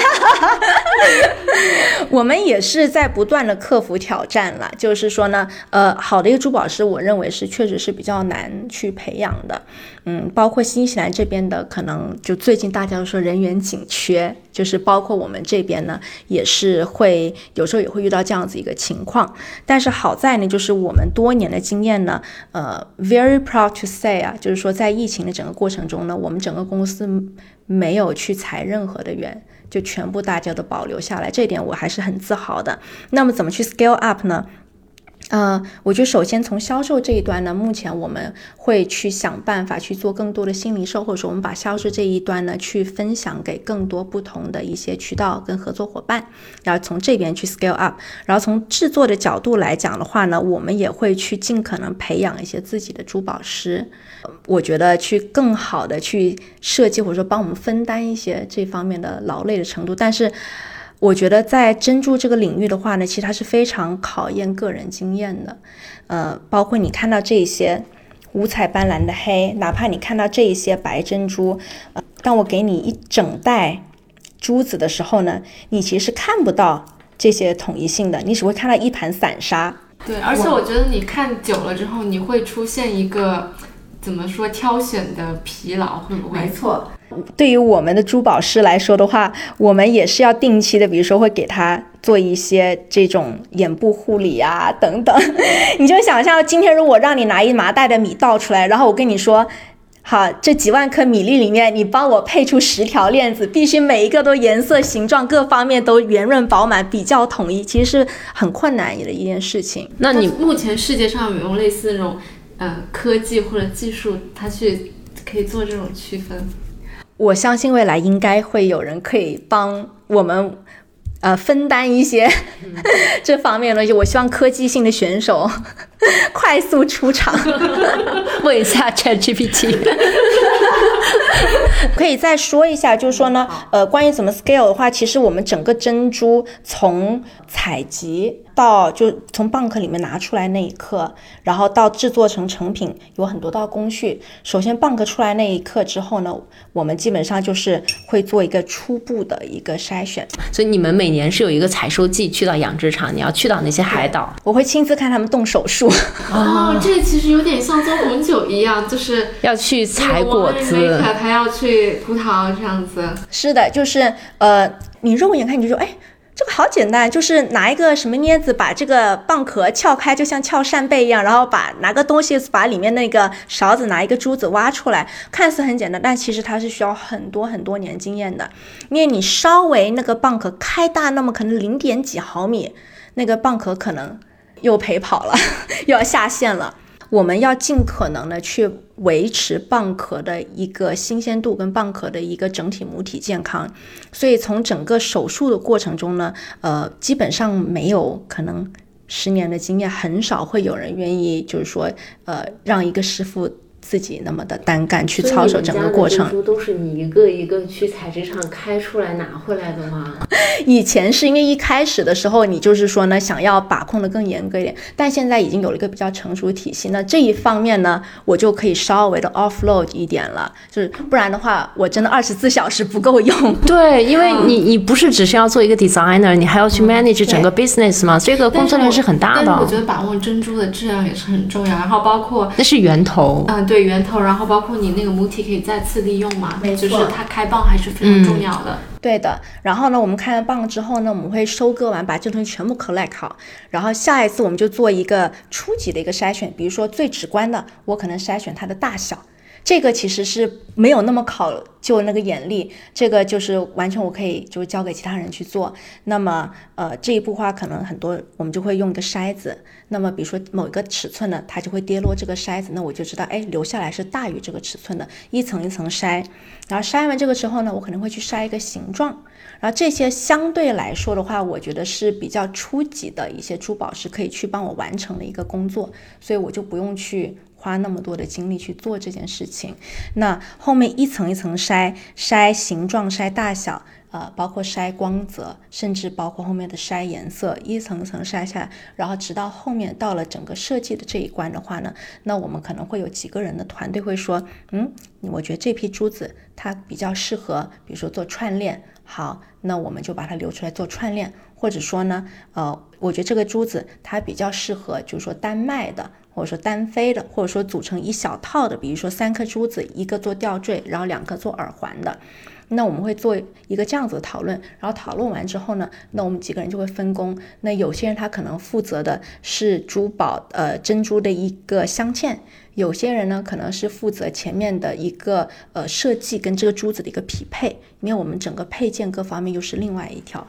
我们也是在不断的克服挑战了，就是说呢，好的一个珠宝师，我认为是确实是比较难去培养的。包括新西兰这边的，可能就最近大家都说人员紧缺，就是包括我们这边呢，也是会有时候也会遇到这样子一个情况。但是好在呢，就是我们多年的经验呢，very proud to say 啊，就是说在疫情的整个过程中呢，我们整个公司没有去裁任何的员，就全部大家都保留下来，这一点我还是很自豪的。那么怎么去 scale up 呢？ 我觉得首先从销售这一端呢，目前我们会去想办法去做更多的新零售，或者说我们把销售这一端呢去分享给更多不同的一些渠道跟合作伙伴，然后从这边去 scale up。然后从制作的角度来讲的话呢，我们也会去尽可能培养一些自己的珠宝师，我觉得去更好的去设计或者说帮我们分担一些这方面的劳累的程度。但是我觉得在珍珠这个领域的话呢，其实它是非常考验个人经验的，包括你看到这些五彩斑斓的黑，哪怕你看到这一些白珍珠，当我给你一整袋珠子的时候呢，你其实是看不到这些统一性的，你只会看到一盘散沙。 对，而且我觉得你看久了之后，你会出现一个怎么说挑选的疲劳，会不会？ 没错。对于我们的珠宝师来说的话，我们也是要定期的，比如说会给他做一些这种眼部护理啊等等。你就想象今天如果让你拿一麻袋的米倒出来，然后我跟你说，好，这几万颗米粒里面你帮我配出10条链子，必须每一个都颜色形状各方面都圆润饱满，比较统一，其实是很困难的一件事情。 那你目前世界上有用类似那种科技或者技术，它去可以做这种区分？ 我相信未来应该会有人可以帮我们分担一些这方面的东西。我希望科技性的选手快速出场。 问一下 ChatGPT。 可以再说一下，就是说呢，关于怎么 scale 的话，其实我们整个珍珠从采集到就从蚌壳里面拿出来那一刻，然后到制作成成品，有很多道工序。首先蚌壳出来那一刻之后呢，我们基本上就是会做一个初步的一个筛选。 所以你们每年是有一个采收季，去到养殖场，你要去到那些海岛， 我会亲自看他们动手术。 这其实有点像做红酒一样，就是要去采果子， 他要去葡萄这样子。 是的，就是你肉眼看你就说，哎，这个好简单，就是拿一个什么镊子把这个蚌壳撬开，就像撬扇贝一样，然后拿个东西把里面那个勺子拿一个珠子挖出来，看似很简单，但其实它是需要很多很多年经验的。因为你稍微那个蚌壳开大那么可能0点几毫米，那个蚌壳可能又陪跑了，又要下线了。我们要尽可能的去维持蚌壳的一个新鲜度跟蚌壳的一个整体母体健康，所以从整个手术的过程中呢，基本上没有可能10年的经验，很少会有人愿意就是说让一个师傅自己那么的单干去操守整个过程。 所以你们家的珍珠都是你一个一个去采集场开出来拿回来的吗？ 以前是因为一开始的时候你就是说呢想要把控的更严格一点，但现在已经有了一个比较成熟的体系，那这一方面呢我就可以稍微的 offload 一点了，就是不然的话我真的24小时不够用。 对，因为你不是只是要做一个 designer， 你还要去 manage 整个 business 嘛，这个工作量是很大的。 但是我觉得把握珍珠的质量也是很重要，然后包括那是源头， 对源头，然后包括你那个母体可以再次利用嘛， 没错， 就是它开蚌还是非常重要的。 对的，然后呢我们开完蚌之后呢，我们会收割完把这东西全部 collect 好，然后下一次我们就做一个初级的一个筛选，比如说最直观的我可能筛选它的大小，这个其实是没有那么考究那个眼力，这个就是完全我可以就交给其他人去做。那么这一步的话可能很多我们就会用一个筛子，那么比如说某一个尺寸呢它就会跌落这个筛子，那我就知道哎留下来是大于这个尺寸的，一层一层筛，然后筛完这个之后呢我可能会去筛一个形状，然后这些相对来说的话我觉得是比较初级的一些珠宝师可以去帮我完成的一个工作，所以我就不用去花那么多的精力去做这件事情。那后面一层一层筛形状筛大小，包括筛光泽，甚至包括后面的筛颜色，一层一层筛下来，然后直到后面到了整个设计的这一关的话呢，那我们可能会有几个人的团队会说我觉得这批珠子它比较适合比如说做串链，好，那我们就把它留出来做串链，或者说呢我觉得这个珠子它比较适合就是说单卖的，或者说单飞的，或者说组成一小套的，比如说3颗珠子，一个做吊坠，然后2颗做耳环的，那我们会做一个这样子的讨论，然后讨论完之后呢，那我们几个人就会分工，那有些人他可能负责的是珠宝珍珠的一个镶嵌，有些人呢可能是负责前面的一个设计跟这个珠子的一个匹配，因为我们整个配件各方面又是另外一条。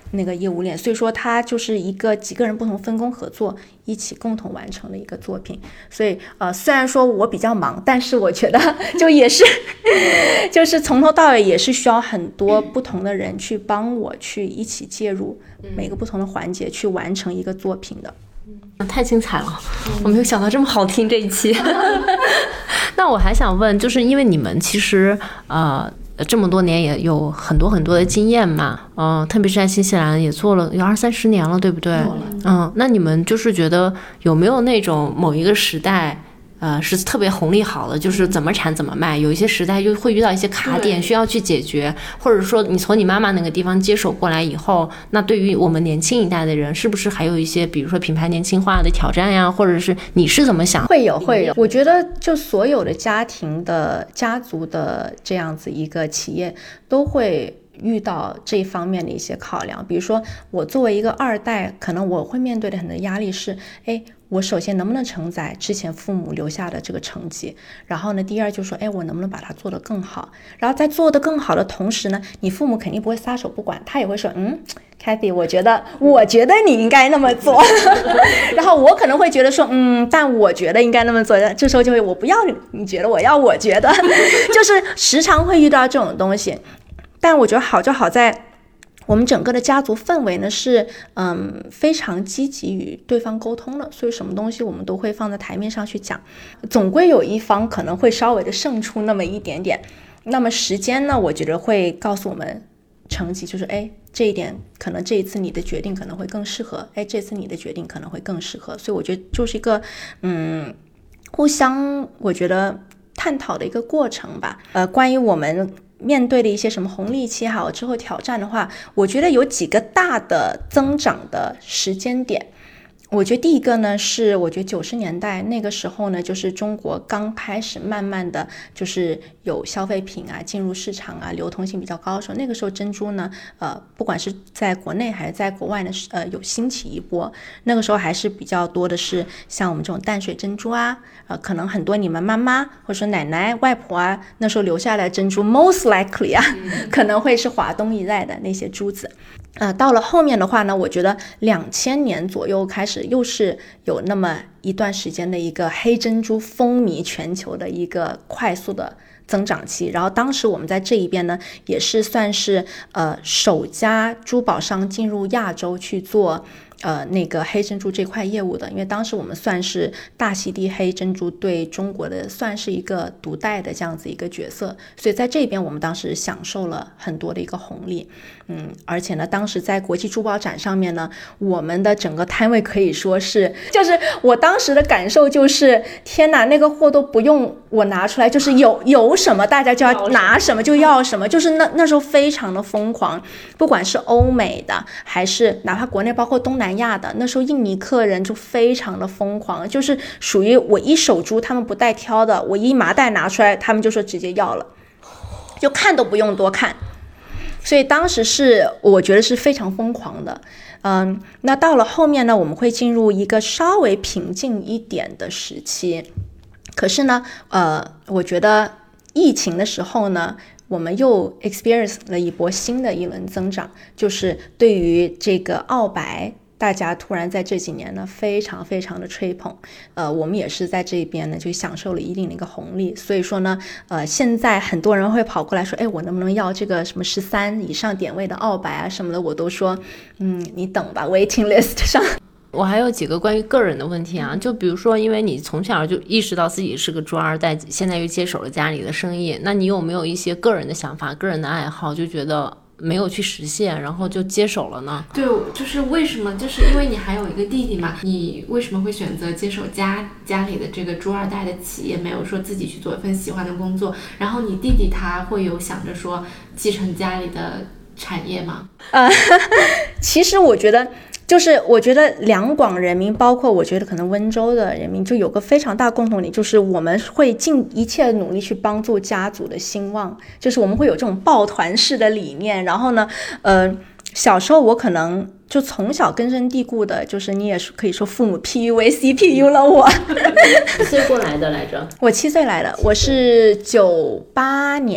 那个业务链，所以说它就是几个人不同分工合作，一起共同完成的一个作品。所以虽然说我比较忙，但是我觉得就也是就是从头到尾也是需要很多不同的人去帮我去一起介入每个不同的环节去完成一个作品的。 太精彩了，我没有想到这么好听这一期。那我还想问，就是因为你们其实这么多年也有很多的经验嘛，特别是在新西兰也做了有20-30年了，对不对？那你们就是觉得有没有那种某一个时代是特别红利好的，就是怎么产怎么卖，有一些时代就会遇到一些卡点需要去解决，或者说你从你妈妈那个地方接手过来以后，那对于我们年轻一代的人是不是还有一些比如说品牌年轻化的挑战呀，或者是你是怎么想？ 会有，我觉得就所有的家庭的家族的这样子一个企业都会遇到这方面的一些考量。比如说我作为一个2代，可能我会面对的很多压力是，我首先能不能承载之前父母留下的这个成绩，然后呢第二就是说我能不能把它做得更好，然后在做得更好的同时呢，你父母肯定不会撒手不管，他也会说Cathy 我觉得你应该那么做然后我可能会觉得说但我觉得应该那么做，这时候就会我不要你觉得，我要我觉得就是时常会遇到这种东西。但我觉得好就好在我们整个的家族氛围呢是非常积极与对方沟通的，所以什么东西我们都会放在台面上去讲，总归有一方可能会稍微的胜出那么一点点。那么时间呢，我觉得会告诉我们成绩，就是这一点可能这一次你的决定可能会更适合，这次你的决定可能会更适合。所以我觉得就是一个互相我觉得探讨的一个过程吧。关于我们面对的一些什么红利期还有之后挑战的话，我觉得有几个大的增长的时间点。我觉得第一个呢是我觉得90年代那个时候呢，就是中国刚开始慢慢的就是有消费品进入市场流通性比较高的时候，那个时候珍珠呢不管是在国内还是在国外呢有兴起一波。那个时候还是比较多的是像我们这种淡水珍珠可能很多你们妈妈或者说奶奶外婆那时候留下来的珍珠 most likely 可能会是华东一带的那些珠子。到了后面的话呢，我觉得2000年左右开始又是有那么一段时间的一个黑珍珠风靡全球的一个快速的增长期。然后当时我们在这一边呢也是算是首家珠宝商进入亚洲去做那个黑珍珠这块业务的，因为当时我们算是大溪地黑珍珠对中国的算是一个独带的这样子一个角色，所以在这边我们当时享受了很多的一个红利。而且呢当时在国际珠宝展上面呢，我们的整个摊位可以说是就是我当时的感受就是天哪，那个货都不用我拿出来，就是有什么大家就要拿什么就要什么，就是那时候非常的疯狂，不管是欧美的还是哪怕国内包括东南亚的，那时候印尼客人就非常的疯狂，就是属于我一手珠他们不带挑的，我一麻袋拿出来他们就说直接要了，就看都不用多看。所以当时是我觉得是非常疯狂的。那到了后面呢，我们会进入一个稍微平静一点的时期。可是呢我觉得疫情的时候呢，我们又 experience 了一波新的一轮增长，就是对于这个澳白大家突然在这几年呢非常非常的吹捧，我们也是在这边呢就享受了一定的一个红利。所以说呢现在很多人会跑过来说我能不能要这个什么13以上点位的澳白什么的，我都说你等吧 waiting list 上。 我还有几个关于个人的问题就比如说因为你从小就意识到自己是个珠二代，现在又接手了家里的生意，那你有没有一些个人的想法个人的爱好，就觉得没有去实现然后就接手了呢？ 对，就是为什么，就是因为你还有一个弟弟嘛，你为什么会选择接手家里的这个珠二代的企业，没有说自己去做一份喜欢的工作？然后你弟弟他会有想着说继承家里的产业吗？ 其实我觉得两广人民，包括我觉得可能温州的人民，就有个非常大共同点，就是我们会尽一切努力去帮助家族的兴旺，就是我们会有这种抱团式的理念。然后呢小时候我可能就从小根深蒂固的，就是你也可以说父母 PUA CPU 了我。 几岁过来的来着？ 我7岁来的，我是98年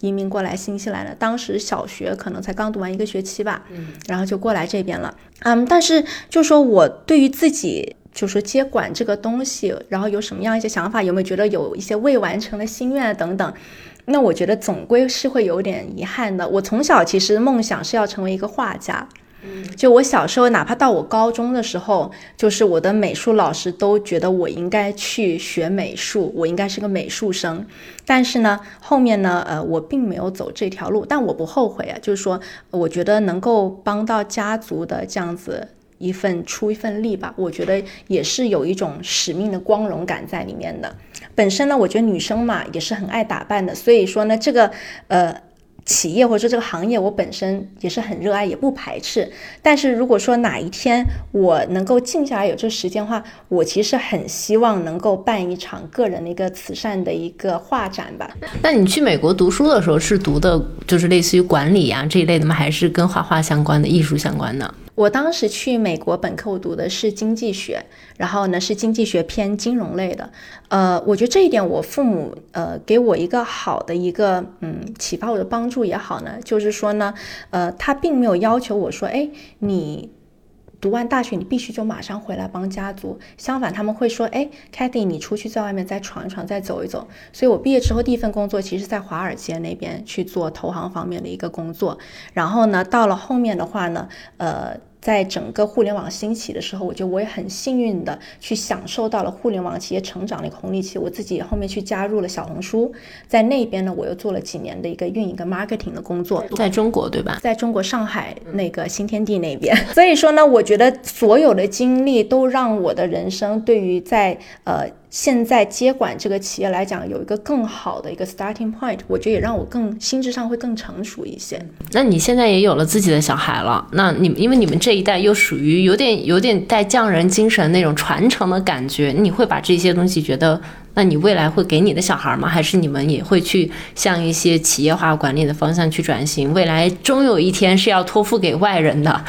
移民过来新西兰的，当时小学可能才刚读完1个学期吧，然后就过来这边了。但是就说我对于自己就是接管这个东西，然后有什么样一些想法，有没有觉得有一些未完成的心愿等等，那我觉得总归是会有点遗憾的。我从小其实梦想是要成为一个画家，就我小时候哪怕到我高中的时候，就是我的美术老师都觉得我应该去学美术，我应该是个美术生。但是呢后面呢我并没有走这条路，但我不后悔啊，就是说我觉得能够帮到家族的这样子出一份力吧，我觉得也是有一种使命的光荣感在里面的。本身呢我觉得女生嘛也是很爱打扮的，所以说呢这个企业或者这个行业我本身也是很热爱，也不排斥。但是如果说哪一天我能够静下来有这时间的话，我其实很希望能够办一场个人的一个慈善的一个画展吧。 那你去美国读书的时候是读的就是类似于管理啊这一类的吗？还是跟画画相关的艺术相关的？ 我当时去美国本科，我读的是经济学，然后呢是经济学偏金融类的。我觉得这一点我父母给我一个好的一个启发我的帮助也好呢，就是说呢他并没有要求我说你读完大学你必须就马上回来帮家族，相反他们会说Cathy 你出去在外面再闯一闯再走一走。所以我毕业之后第一份工作其实在华尔街那边去做投行方面的一个工作，然后呢到了后面的话呢在整个互联网兴起的时候，我也很幸运的去享受到了互联网企业成长的一个红利期。我自己后面去加入了小红书，在那边呢我又做了几年的一个运营跟 marketing 的工作。 在中国对吧？ 在中国上海那个新天地那边。所以说呢我觉得所有的经历都让我的人生对于在现在接管这个企业来讲有一个更好的一个 starting point， 我觉得也让我更心智上会更成熟一些。 那你现在也有了自己的小孩了，那因为你们这一代又属于有点带匠人精神那种传承的感觉，你会把这些东西觉得那你未来会给你的小孩吗？还是你们也会去向一些企业化管理的方向去转型，未来终有一天是要托付给外人的？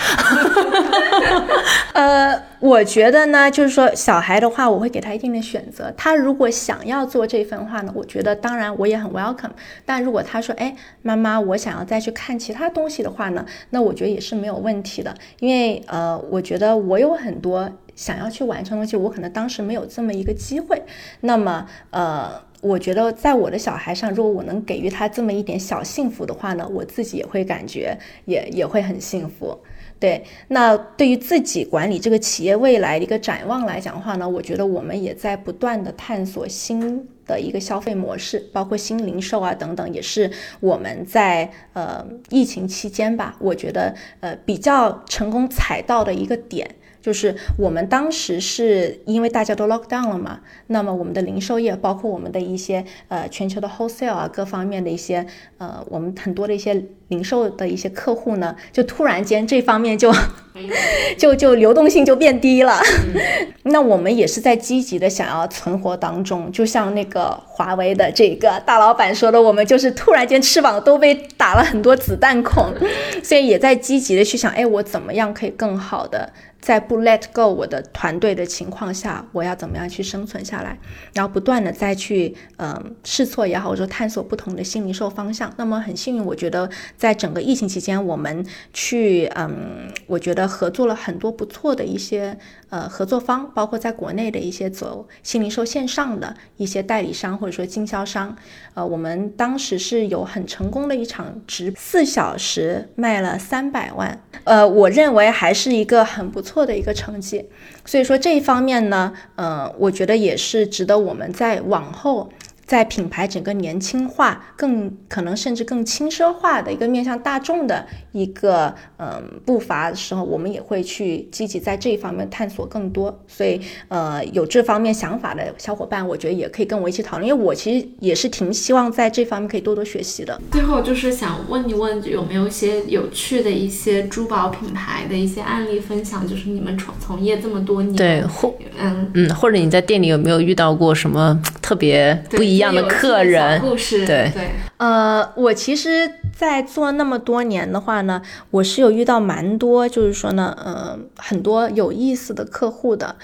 我觉得呢就是说小孩的话我会给他一定的选择，他如果想要做这份话呢，我觉得当然我也很 welcome。 但如果他说妈妈我想要再去看其他东西的话呢，那我觉得也是没有问题的。因为我觉得我有很多想要去完成的东西，我可能当时没有这么一个机会。那么我觉得在我的小孩上，如果我能给予他这么一点小幸福的话呢，我自己也会感觉也会很幸福。对，那对于自己管理这个企业未来的一个展望来讲的话呢，我觉得我们也在不断的探索新的一个消费模式，包括新零售啊等等，也是我们在疫情期间吧，我觉得比较成功踩到的一个点。就是我们当时是因为大家都 lock down 了嘛，那么我们的零售业包括我们的一些全球的 wholesale 啊各方面的一些我们很多的一些零售的一些客户呢，就突然间这方面就流动性就变低了。那我们也是在积极的想要存活当中，就像那个华为的这个大老板说的，我们就是突然间翅膀都被打了很多子弹孔，所以也在积极的去想我怎么样可以更好的在不 let go 我的团队的情况下，我要怎么样去生存下来，然后不断的再去试错也好，或者说探索不同的新零售方向。那么很幸运，我觉得在整个疫情期间，我们去我觉得合作了很多不错的一些合作方，包括在国内的一些走新零售线上的一些代理商或者说经销商。我们当时是有很成功的一场直4小时卖了300万，我认为还是一个很不错的一个成绩。所以说这一方面呢我觉得也是值得我们在往后在品牌整个年轻化更可能甚至更轻奢化的一个面向大众的一个步伐的时候，我们也会去积极在这一方面探索更多。所以有这方面想法的小伙伴，我觉得也可以跟我一起讨论，因为我其实也是挺希望在这方面可以多多学习的。 最后就是想问一问，有没有一些有趣的一些珠宝品牌的一些案例分享，就是你们从业这么多年， 对，或者你在店里有没有遇到过什么特别不一样的客人？ 故事。 对， 我其实在做那么多年的话呢，我是有遇到蛮多就是说呢很多有意思的客户的。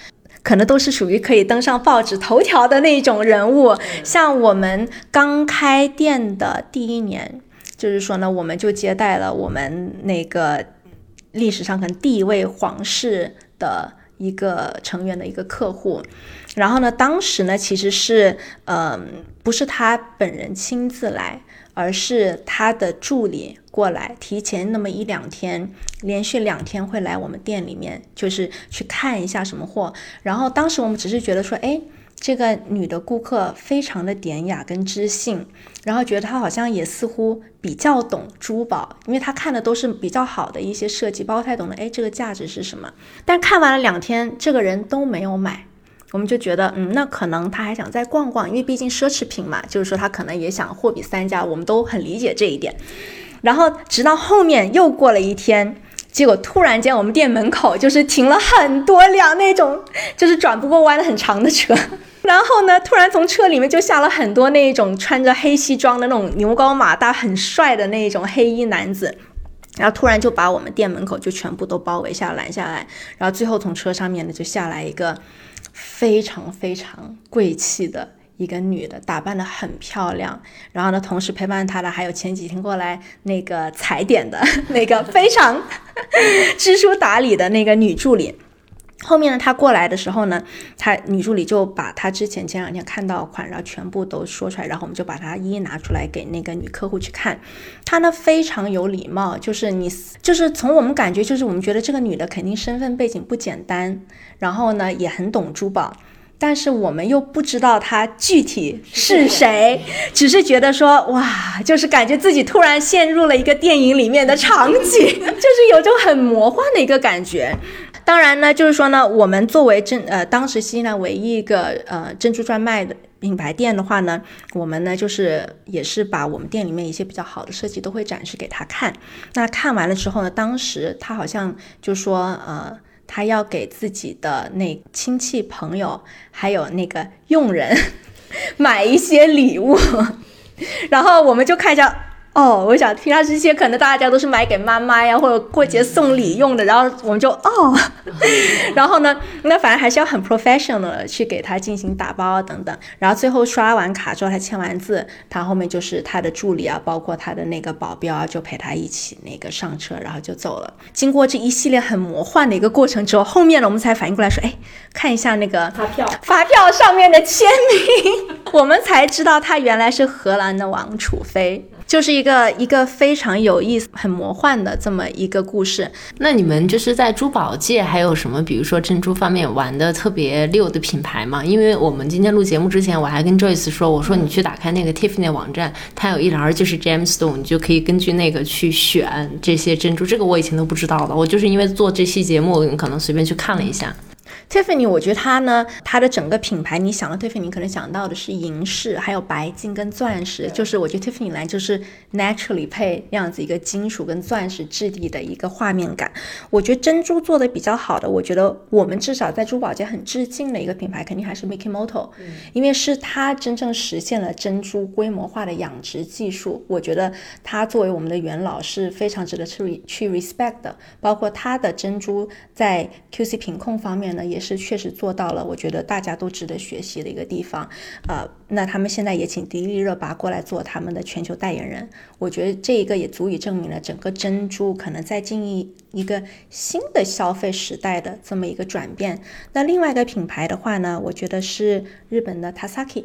可能都是属于可以登上报纸头条的那种人物。像我们刚开店的第一年，就是说呢，我们就接待了我们那个历史上可能第一位皇室的一个成员的一个客户。然后呢，当时呢其实是不是他本人亲自来，而是他的助理过来，提前那么1-2天，连续2天会来我们店里面，就是去看一下什么货。然后当时我们只是觉得说，哎，这个女的顾客非常的典雅跟知性，然后觉得她好像也似乎比较懂珠宝，因为她看的都是比较好的一些设计，包括她懂得哎这个价值是什么。但看完了2天，这个人都没有买，我们就觉得那可能他还想再逛逛，因为毕竟奢侈品嘛，就是说他可能也想货比三家，我们都很理解这一点。然后直到后面又过了1天，结果突然间我们店门口就是停了很多辆那种就是转不过弯的很长的车，然后呢突然从车里面就下了很多那种穿着黑西装的那种牛高马大很帅的那种黑衣男子，然后突然就把我们店门口就全部都包围下拦下来，然后最后从车上面呢就下来一个非常非常贵气的一个女的，打扮得很漂亮，然后呢同时陪伴她的还有前几天过来那个踩点的那个非常知书达理的那个女助理。后面呢，她过来的时候呢，女助理就把她前2天看到的款，然后全部都说出来，然后我们就把它一一拿出来给那个女客户去看。她呢非常有礼貌，就是从我们感觉，就是我们觉得这个女的肯定身份背景不简单，然后呢也很懂珠宝，但是我们又不知道她具体是谁，只是觉得说哇，就是感觉自己突然陷入了一个电影里面的场景，就是有种很魔幻的一个感觉。当然呢，就是说呢，我们作为当时新西兰唯一一个珍珠专卖的品牌店的话呢，我们呢就是也是把我们店里面一些比较好的设计都会展示给他看。那看完了之后呢，当时他好像就说他要给自己的那亲戚朋友还有那个佣人买一些礼物，然后我们就看一下。我想平常这些可能大家都是买给妈妈呀，或者过节送礼用的，然后我们就然后呢，那反正还是要很 professional 的去给他进行打包等等，然后最后刷完卡之后，他签完字，他后面就是他的助理啊，包括他的那个保镖啊，就陪他一起那个上车，然后就走了。经过这一系列很魔幻的一个过程之后，后面呢我们才反应过来说，哎，看一下那个发票上面的签名，我们才知道他原来是荷兰的王储妃。就是一个非常有意思、很魔幻的这么一个故事。 那你们就是在珠宝界还有什么，比如说珍珠方面玩的特别溜的品牌吗？因为我们今天录节目之前，我还跟 Joyce 说，我说你去打开那个 Tiffany 网站，它有一栏就是 Gemstone， 你就可以根据那个去选这些珍珠。这个我以前都不知道的，我就是因为做这期节目，可能随便去看了一下。 Tiffany 我觉得它的整个品牌，你想到 Tiffany 你可能想到的是银饰还有白金跟钻石，就是我觉得 Tiffany 来就是 naturally 配那样子一个金属跟钻石质地的一个画面感。我觉得珍珠做的比较好的，我觉得我们至少在珠宝界很致敬的一个品牌肯定还是 Mikimoto，因为是它真正实现了珍珠规模化的养殖技术。我觉得它作为我们的元老是非常值得去 respect 的，包括它的珍珠在 QC 品控方面呢也是确实做到了，我觉得大家都值得学习的一个地方。那他们现在也请迪丽热巴过来做他们的全球代言人，我觉得这一个也足以证明了整个珍珠可能在经历一个新的消费时代的这么一个转变。那另外一个品牌的话呢，我觉得是日本的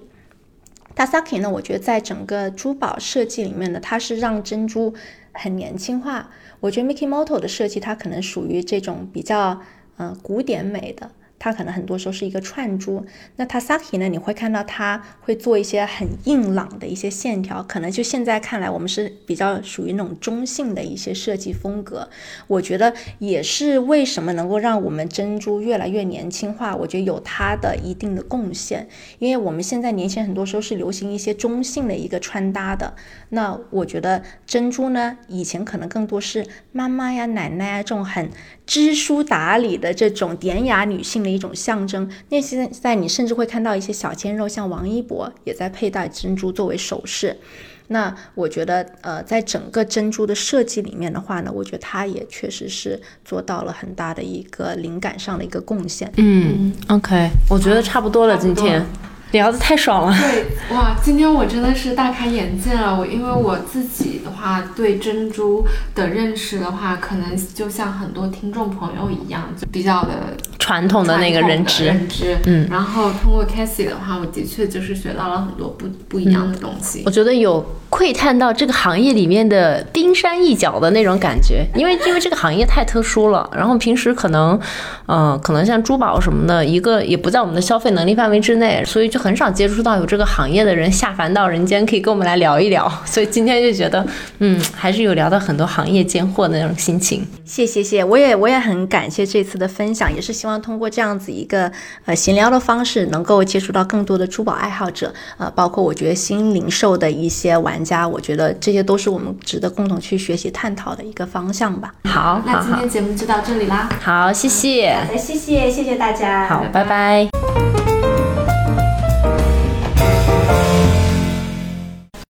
Tasaki 呢，我觉得在整个珠宝设计里面呢，它是让珍珠很年轻化。我觉得 Mikimoto 的设计它可能属于这种比较古典美的，它可能很多时候是一个串珠。那 Tasaki 呢，你会看到它会做一些很硬朗的一些线条，可能就现在看来我们是比较属于那种中性的一些设计风格。我觉得也是为什么能够让我们珍珠越来越年轻化，我觉得有它的一定的贡献。因为我们现在年轻人很多时候是流行一些中性的一个穿搭的，那我觉得珍珠呢，以前可能更多是妈妈呀、奶奶啊这种很知书达理的这种典雅女性的一种象征。那现在你甚至会看到一些小鲜肉，像王一博也在佩戴珍珠作为首饰。 那我觉得在整个珍珠的设计里面的话呢，我觉得它也确实是做到了很大的一个灵感上的一个贡献。 OK， 我觉得差不多了，今天聊得太爽了。 对，哇，今天我真的是大开眼界了。因为我自己的话，对珍珠的认识的话，可能就像很多听众朋友一样，就比较的传统的那个认知。 然后通过 Cassie 的话，我的确就是学到了很多不一样的东西。 我觉得有窥探到这个行业里面的冰山一角的那种感觉，因为这个行业太特殊了。然后平时可能像珠宝什么的，一个也不在我们的消费能力范围之内，所以就很少接触到有这个行业的人下凡到人间，可以跟我们来聊一聊。所以今天就觉得，还是有聊到很多行业间货的那种心情。 谢，我也很感谢这次的分享，也是希望通过这样子一个闲聊的方式，能够接触到更多的珠宝爱好者，包括我觉得新零售的一些玩家，我觉得这些都是我们值得共同去学习探讨的一个方向吧。 好， 那今天节目就到这里啦。 好，谢谢。 好的，谢谢大家。 好，拜拜。